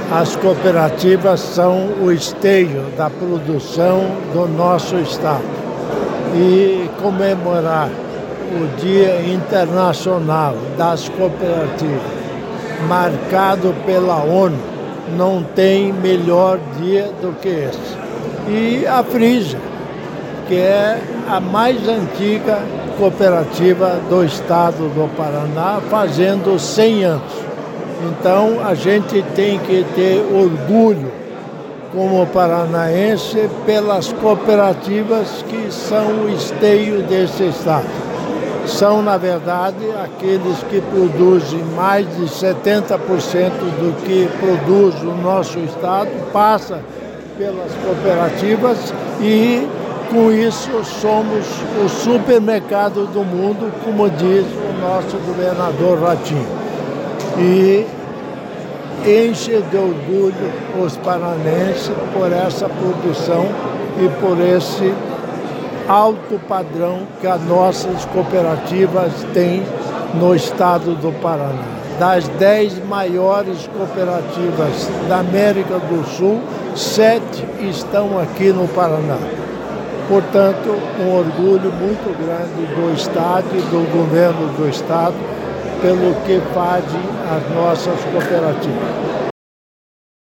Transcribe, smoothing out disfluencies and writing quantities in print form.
As cooperativas são o esteio da produção do nosso estado. E comemorar o Dia Internacional das Cooperativas, marcado pela ONU, não tem melhor dia do que esse. E a Frisia, que é a mais antiga cooperativa do estado do Paraná, fazendo 100 anos. Então, a gente tem que ter orgulho, como paranaense, pelas cooperativas que são o esteio desse estado. São, na verdade, aqueles que produzem mais de 70% do que produz o nosso estado, passa pelas cooperativas e, com isso, somos o supermercado do mundo, como diz o nosso governador Ratinho. E enche de orgulho os paranenses por essa produção e por esse alto padrão que as nossas cooperativas têm no estado do Paraná. Das 10 maiores cooperativas da América do Sul, 7 estão aqui no Paraná. Portanto, um orgulho muito grande do estado e do governo do estado pelo que fazem as nossas cooperativas.